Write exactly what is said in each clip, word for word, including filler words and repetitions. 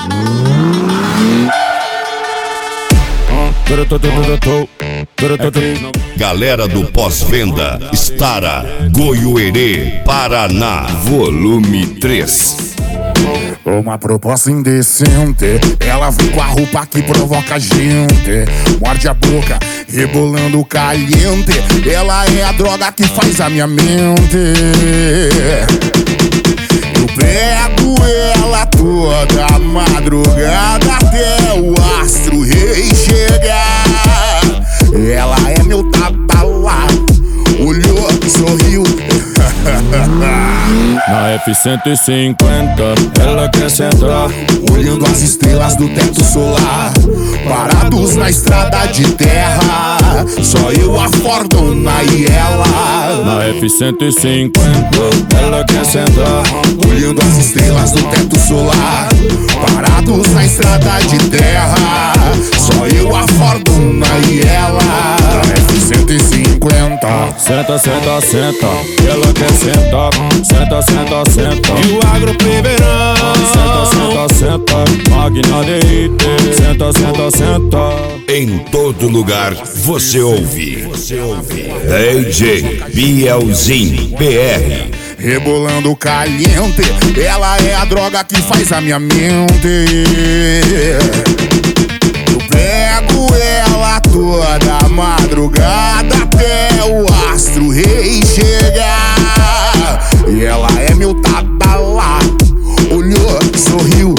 Galera do pós-venda, Stara, Goiuerê, Paraná, volume três. Uma proposta indecente, ela vem com a roupa que provoca a gente. Morde a boca, rebolando caliente. Ela é a droga que faz a minha mente. Eu pego ela toda madrugada até o astro rei chegar. Ela é meu tabalá, olhou, sorriu. Na F cento e cinquenta, ela quer sentar, olhando as estrelas do teto solar. Parados na estrada de terra, só eu, a Fordona e ela. Na F cento e cinquenta, ela quer sentar, olhando as estrelas do teto solar. Parados na estrada de terra, só eu, a Fordona e ela. Na F cento e cinquenta, senta, senta, senta, ela quer sentar, senta, senta, senta. E o agro primeirão, senta, senta, senta, máquina de I T, senta, senta, senta. Em todo lugar você ouve, você ouve D J Bielzinho P R. Rebolando caliente, ela é a droga que faz a minha mente. Eu pego ela toda madrugada até o astro rei chegar. E ela é meu tabalá, olhou, sorriu.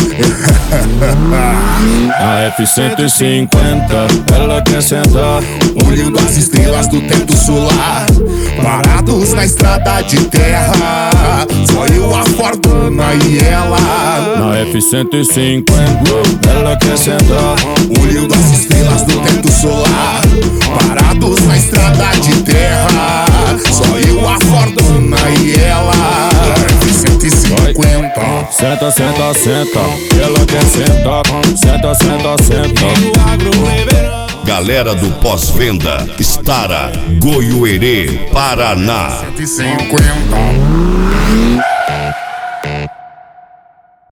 Na F cento e cinquenta, ela quer sentar, olhando as estrelas do teto solar. Parados na estrada de terra, só eu, a Fordona e ela. Na F cento e cinquenta, ela quer sentar, olhando as estrelas do teto solar. Parados na estrada de terra, só eu, a Fordona e ela. F cento e cinquenta, senta, senta, senta, ela quer sentar, senta, senta, senta. e o agro primeirão. Galera do pós-venda, Stara, Goiuerê, Paraná. cento e cinquenta.